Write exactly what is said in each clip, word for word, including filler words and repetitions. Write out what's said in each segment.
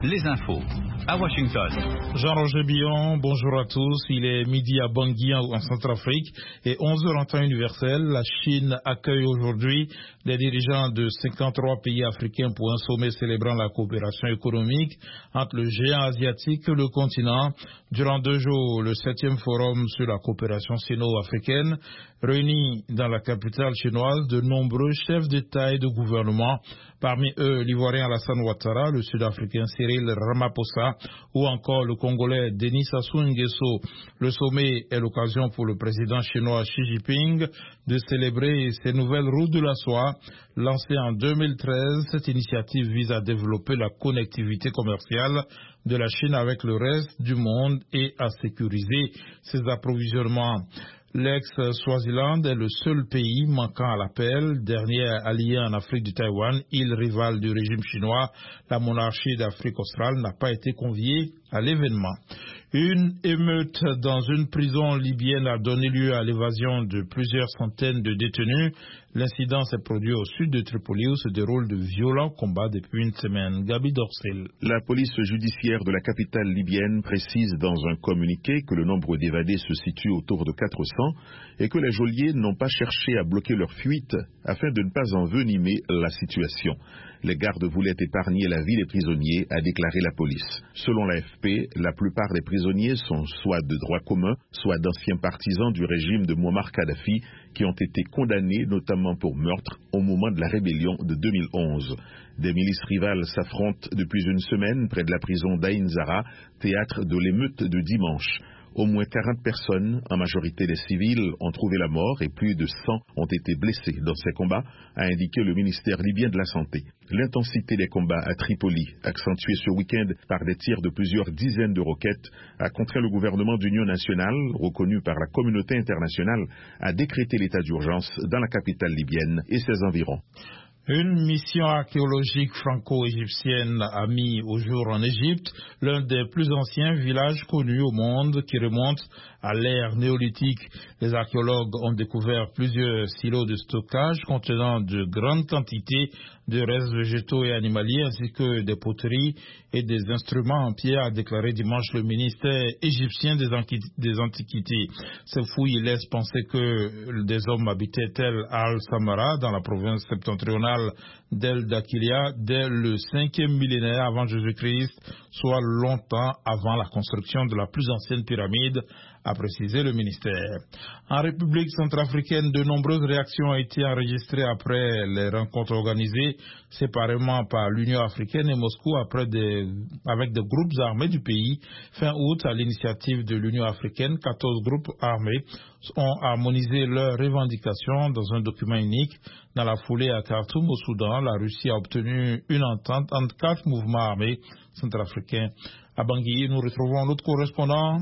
Les infos à Washington. Jean-Roger Billon, bonjour à tous. Il est midi à Bangui en Centrafrique et onze heures en temps universel. La Chine accueille aujourd'hui les dirigeants de cinquante-trois pays africains pour un sommet célébrant la coopération économique entre le géant asiatique et le continent. Durant deux jours, le septième forum sur la coopération sino-africaine réunit dans la capitale chinoise de nombreux chefs d'État et de gouvernement. Parmi eux, l'Ivoirien Alassane Ouattara, le Sud-Africain Cyril Ramaphosa ou encore le Congolais Denis Sassou Nguesso. Le sommet est l'occasion pour le président chinois Xi Jinping de célébrer ses nouvelles routes de la soie. Lancée en deux mille treize, cette initiative vise à développer la connectivité commerciale de la Chine avec le reste du monde et à sécuriser ses approvisionnements. L'ex-Swaziland est le seul pays manquant à l'appel, dernier allié en Afrique du Taïwan, île rivale du régime chinois. La monarchie d'Afrique australe n'a pas été conviée à l'événement. Une émeute dans une prison libyenne a donné lieu à l'évasion de plusieurs centaines de détenus. L'incident s'est produit au sud de Tripoli où se déroulent de violents combats depuis une semaine. Gabi Dorsel. La police judiciaire de la capitale libyenne précise dans un communiqué que le nombre d'évadés se situe autour de quatre cents et que les geôliers n'ont pas cherché à bloquer leur fuite afin de ne pas envenimer la situation. Les gardes voulaient épargner la vie des prisonniers, a déclaré la police. Selon l'A F P, la plupart des prisonniers sont soit de droit commun, soit d'anciens partisans du régime de Muammar Kadhafi qui ont été condamnés notamment pour meurtre au moment de la rébellion de deux mille onze. Des milices rivales s'affrontent depuis une semaine près de la prison d'Ain Zara, théâtre de l'émeute de dimanche. Au moins quarante personnes, en majorité des civils, ont trouvé la mort et plus de cent ont été blessés dans ces combats, a indiqué le ministère libyen de la Santé. L'intensité des combats à Tripoli, accentuée ce week-end par des tirs de plusieurs dizaines de roquettes, a contraint le gouvernement d'union nationale, reconnu par la communauté internationale, à décréter l'état d'urgence dans la capitale libyenne et ses environs. Une mission archéologique franco-égyptienne a mis au jour en Égypte l'un des plus anciens villages connus au monde qui remonte à l'ère néolithique. Les archéologues ont découvert plusieurs silos de stockage contenant de grandes quantités de restes végétaux et animaliers ainsi que des poteries et des instruments en pierre, a déclaré dimanche le ministère égyptien des, des Antiquités. Ces fouilles laissent penser que des hommes habitaient Tel al-Samara dans la province septentrionale d'El Dakilia dès le cinquième millénaire avant Jésus-Christ, soit longtemps avant la construction de la plus ancienne pyramide, a précisé le ministère. En République centrafricaine, de nombreuses réactions ont été enregistrées après les rencontres organisées séparément par l'Union africaine et Moscou après des, avec des groupes armés du pays. Fin août, à l'initiative de l'Union africaine, quatorze groupes armés ont harmonisé leurs revendications dans un document unique. Dans la foulée à Khartoum, au Soudan, la Russie a obtenu une entente entre quatre mouvements armés centrafricains. À Bangui, nous retrouvons notre correspondant,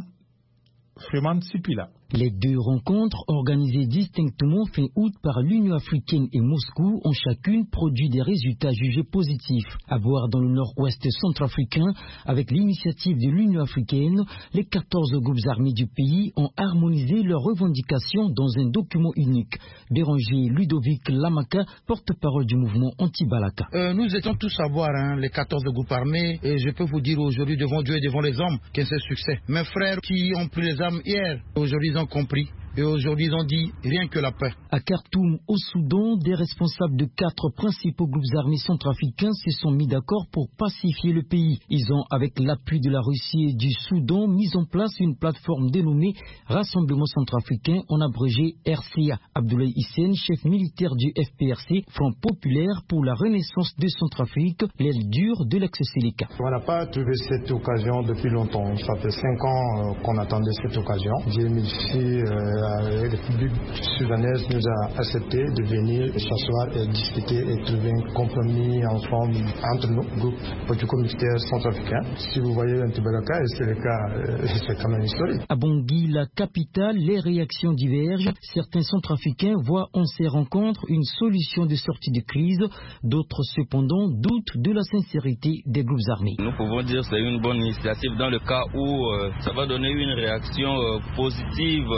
Freeman Sipila. Les deux rencontres, organisées distinctement fin août par l'Union africaine et Moscou, ont chacune produit des résultats jugés positifs. À voir dans le nord-ouest centrafricain, avec l'initiative de l'Union africaine, les quatorze groupes armés du pays ont harmonisé leurs revendications dans un document unique. Béranger Ludovic Lamaka, porte-parole du mouvement anti-Balaka. Euh, nous étions tous à voir, hein, les quatorze groupes armés, et je peux vous dire aujourd'hui devant Dieu et devant les hommes que c'est succès. Mes frères qui ont pris les armes hier, aujourd'hui ils ont compris. Et aujourd'hui, ils ont dit rien que la paix. À Khartoum, au Soudan, des responsables de quatre principaux groupes armés centrafricains se sont mis d'accord pour pacifier le pays. Ils ont, avec l'appui de la Russie et du Soudan, mis en place une plateforme dénommée Rassemblement centrafricain, en abrégé R C A. Abdoulaye Hissène, chef militaire du F P R C, Front populaire pour la renaissance de Centrafrique, l'aile dure de l'ex-Séléka. On n'a pas trouvé cette occasion depuis longtemps. Ça fait cinq ans qu'on attendait cette occasion. J'ai mis ici... Euh, La République soudanaise nous a accepté de venir s'asseoir et discuter et trouver un compromis ensemble entre nos groupes politico-militaires centrafricains. Si vous voyez l'Anti-Balaka, c'est le cas, c'est quand même historique. À Bangui, la capitale, les réactions divergent. Certains centrafricains voient en ces rencontres une solution de sortie de crise. D'autres, cependant, doutent de la sincérité des groupes armés. Nous pouvons dire que c'est une bonne initiative dans le cas où euh, ça va donner une réaction euh, positive dans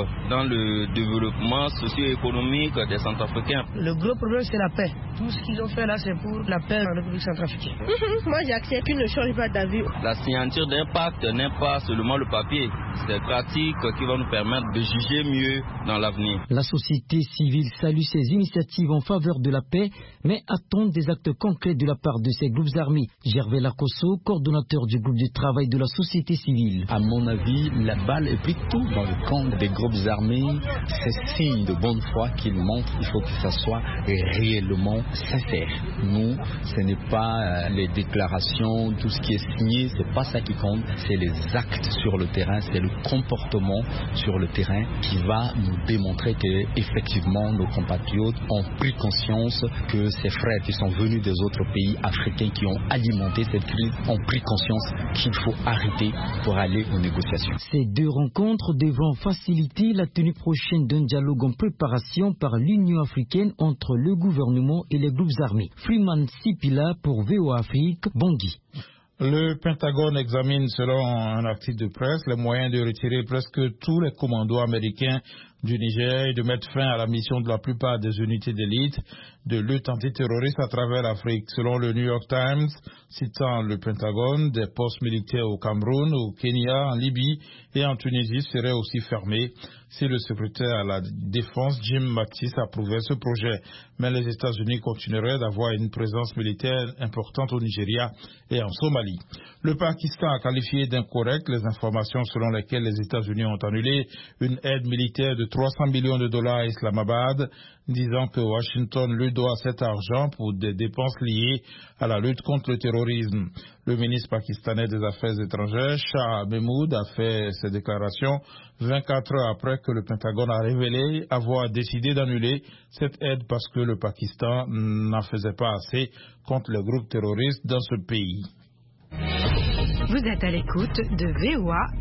le développement socio-économique des Centrafricains. Le gros problème, c'est la paix. Tout ce qu'ils ont fait là, c'est pour la paix en République centrafricaine. Moi, j'accepte qu'ils ne changent pas d'avis. La signature d'un pacte n'est pas seulement le papier, c'est pratique qui va nous permettre de juger mieux dans l'avenir. La société civile salue ces initiatives en faveur de la paix, mais attend des actes concrets de la part de ces groupes armés. Gervais Lacosso, coordonnateur du groupe de travail de la société civile. À mon avis, la balle est plutôt dans le camp des groupes armés. C'est signe de bonne foi qu'ils montrent. Il faut que ça soit réellement sincère. Nous, ce n'est pas les déclarations, tout ce qui est signé, c'est pas ça qui compte. C'est les actes sur le terrain, c'est le comportement sur le terrain qui va nous démontrer que effectivement nos compatriotes ont pris conscience que ces frères qui sont venus des autres pays africains qui ont alimenté cette crise ont pris conscience qu'il faut arrêter pour aller aux négociations. Ces deux rencontres devront faciliter la tenue prochaine d'un dialogue en préparation par l'Union africaine entre le gouvernement et les groupes armés. Freeman Sipila pour V O A Afrique, Bangui. Le Pentagone examine, selon un article de presse, les moyens de retirer presque tous les commandos américains du Niger et de mettre fin à la mission de la plupart des unités d'élite de lutte antiterroriste à travers l'Afrique. Selon le New York Times, citant le Pentagone, des postes militaires au Cameroun, au Kenya, en Libye et en Tunisie seraient aussi fermés si le secrétaire à la Défense, Jim Mattis, approuvait ce projet. Mais les États-Unis continueraient d'avoir une présence militaire importante au Nigeria et en Somalie. Le Pakistan a qualifié d'incorrect les informations selon lesquelles les États-Unis ont annulé une aide militaire de trois cents millions de dollars à Islamabad, disant que Washington lui doit cet argent pour des dépenses liées à la lutte contre le terrorisme. Le ministre pakistanais des Affaires étrangères, Shah Mahmood, a fait ces déclarations vingt-quatre heures après que le Pentagone a révélé avoir décidé d'annuler cette aide parce que le Pakistan n'en faisait pas assez contre les groupes terroristes dans ce pays. Vous êtes à l'écoute de V O A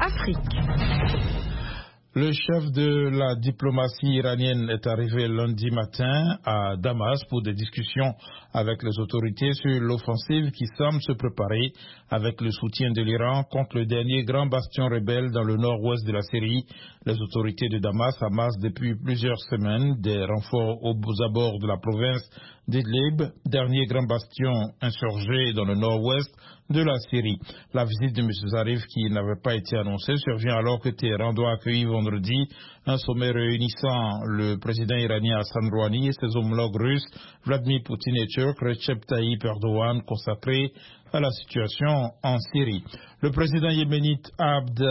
Afrique. Le chef de la diplomatie iranienne est arrivé lundi matin à Damas pour des discussions avec les autorités sur l'offensive qui semble se préparer avec le soutien de l'Iran contre le dernier grand bastion rebelle dans le nord-ouest de la Syrie. Les autorités de Damas amassent depuis plusieurs semaines des renforts aux abords de la province d'Idlib, dernier grand bastion insurgé dans le nord-ouest de la Syrie. La visite de M. Zarif, qui n'avait pas été annoncée, survient alors que Téhéran doit accueillir vendredi un sommet réunissant le président iranien Hassan Rouhani et ses homologues russes Vladimir Poutine et turc Recep Tayyip Erdogan, consacré à la situation en Syrie. Le président yéménite Abd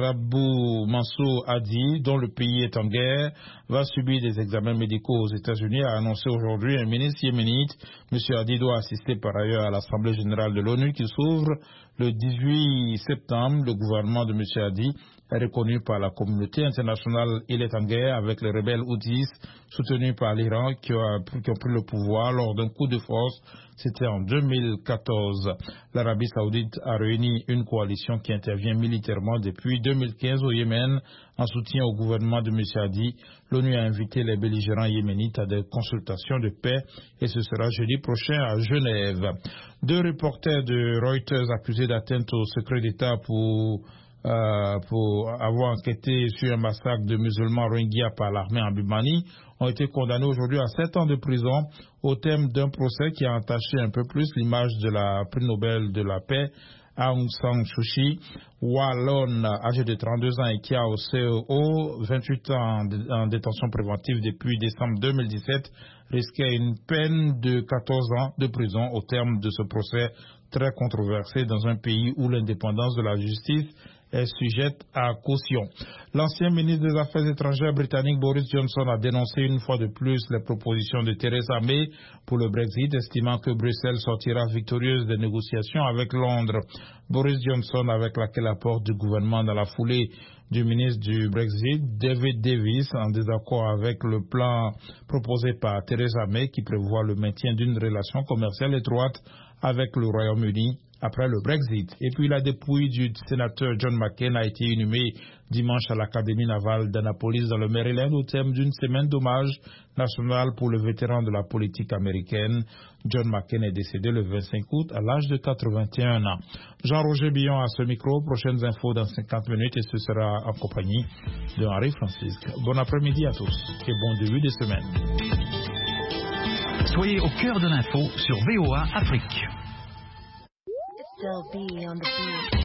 Rabbou Mansour Hadi, dont le pays est en guerre, va subir des examens médicaux aux États-Unis, a annoncé aujourd'hui un ministre yéménite. M. Hadi doit assister par ailleurs à l'Assemblée générale de l'ONU qui s'ouvre le dix-huit septembre. Le gouvernement de M. Hadi est reconnu par la communauté internationale. Il est en guerre avec les rebelles houthis soutenus par l'Iran qui, qui ont pris le pouvoir lors d'un coup de force. C'était en deux mille quatorze. L'Arabie saoudite a réuni une coalition qui intervient militairement depuis deux mille quinze au Yémen en soutien au gouvernement de M. Hadi. L'ONU a invité les belligérants yéménites à des consultations de paix et ce sera jeudi prochain à Genève. Deux reporters de Reuters accusés d'atteinte au secret d'État pour Euh, pour avoir enquêté sur un massacre de musulmans Rohingyas par l'armée en Birmanie, ont été condamnés aujourd'hui à sept ans de prison au terme d'un procès qui a entaché un peu plus l'image de la prix Nobel de la paix Aung San Suu Kyi, wallonne âgée de trente-deux ans et qui a au C E O vingt-huit ans en détention préventive depuis décembre deux mille dix-sept, risquait une peine de quatorze ans de prison au terme de ce procès très controversé dans un pays où l'indépendance de la justice est sujette à caution. L'ancien ministre des Affaires étrangères britannique Boris Johnson a dénoncé une fois de plus les propositions de Theresa May pour le Brexit, estimant que Bruxelles sortira victorieuse des négociations avec Londres. Boris Johnson, avec laquelle apporte du gouvernement dans la foulée du ministre du Brexit, David Davis, en désaccord avec le plan proposé par Theresa May qui prévoit le maintien d'une relation commerciale étroite avec le Royaume-Uni, après le Brexit. Et puis la dépouille du sénateur John McCain a été inhumée dimanche à l'Académie navale d'Annapolis dans le Maryland au terme d'une semaine d'hommage national pour le vétéran de la politique américaine. John McCain est décédé le vingt-cinq août à l'âge de quatre-vingt-un ans. Jean-Roger Billon à ce micro. Prochaines infos dans cinquante minutes et ce sera en compagnie de Henri Francisque. Bon après-midi à tous et bon début de semaine. Soyez au cœur de l'info sur V O A Afrique.